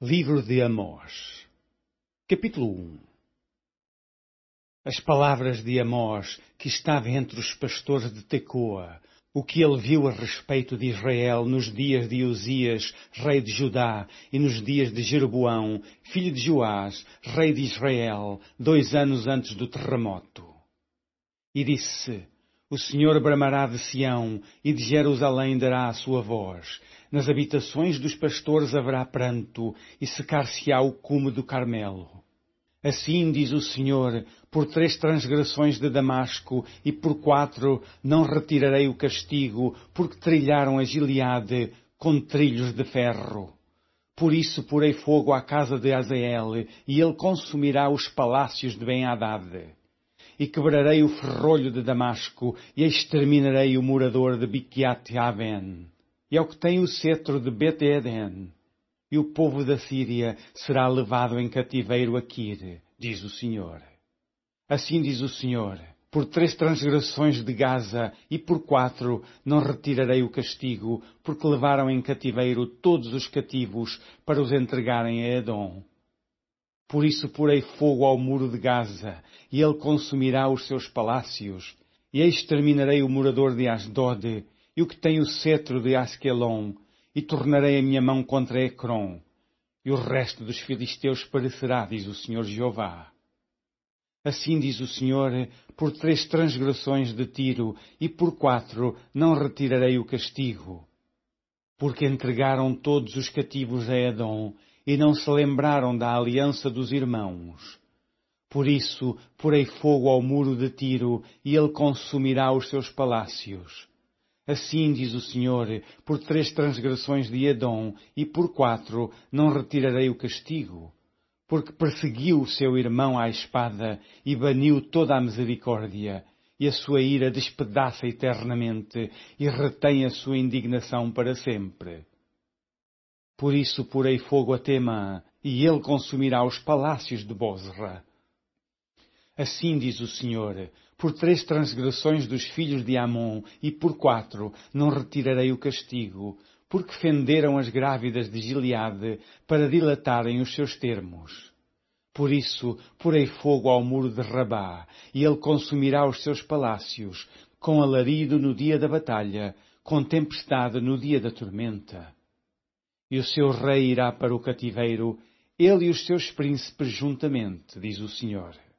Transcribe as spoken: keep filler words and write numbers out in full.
Livro de Amós, capítulo um. As palavras de Amós, que estava entre os pastores de Tecoa, o que ele viu a respeito de Israel nos dias de Uzias, rei de Judá, e nos dias de Jeroboão, filho de Joás, rei de Israel, dois anos antes do terremoto. E disse: O Senhor bramará de Sião, e de Jerusalém dará a sua voz. Nas habitações dos pastores haverá pranto, e secar-se-á o cume do Carmelo. Assim diz o Senhor: por três transgressões de Damasco, e por quatro não retirarei o castigo, porque trilharam a Gileade com trilhos de ferro. Por isso porei fogo à casa de Hazael, e ele consumirá os palácios de Ben-Hadad. E quebrarei o ferrolho de Damasco, e exterminarei o morador de Biquiat-Aven. E ao que tem o cetro de Bet-Eden, e o povo da Síria será levado em cativeiro a Quir, diz o Senhor. Assim diz o Senhor: por três transgressões de Gaza e por quatro não retirarei o castigo, porque levaram em cativeiro todos os cativos para os entregarem a Edom. Por isso porei fogo ao muro de Gaza, e ele consumirá os seus palácios, e exterminarei o morador de Asdod, e o que tem o cetro de Asquelon, e tornarei a minha mão contra Ecrom, e o resto dos filisteus perecerá, diz o Senhor Jeová. Assim diz o Senhor: por três transgressões de Tiro, e por quatro não retirarei o castigo, porque entregaram todos os cativos a Edom, e não se lembraram da aliança dos irmãos. Por isso porei fogo ao muro de Tiro, e ele consumirá os seus palácios. Assim diz o Senhor: por três transgressões de Edom, e por quatro não retirarei o castigo, porque perseguiu o seu irmão à espada, e baniu toda a misericórdia, e a sua ira despedaça eternamente, e retém a sua indignação para sempre. Por isso porei fogo a Temã, e ele consumirá os palácios de Bozra. Assim diz o Senhor: por três transgressões dos filhos de Amon, e por quatro não retirarei o castigo, porque fenderam as grávidas de Gileade para dilatarem os seus termos. Por isso porei fogo ao muro de Rabá, e ele consumirá os seus palácios, com alarido no dia da batalha, com tempestade no dia da tormenta. E o seu rei irá para o cativeiro, ele e os seus príncipes juntamente, diz o Senhor.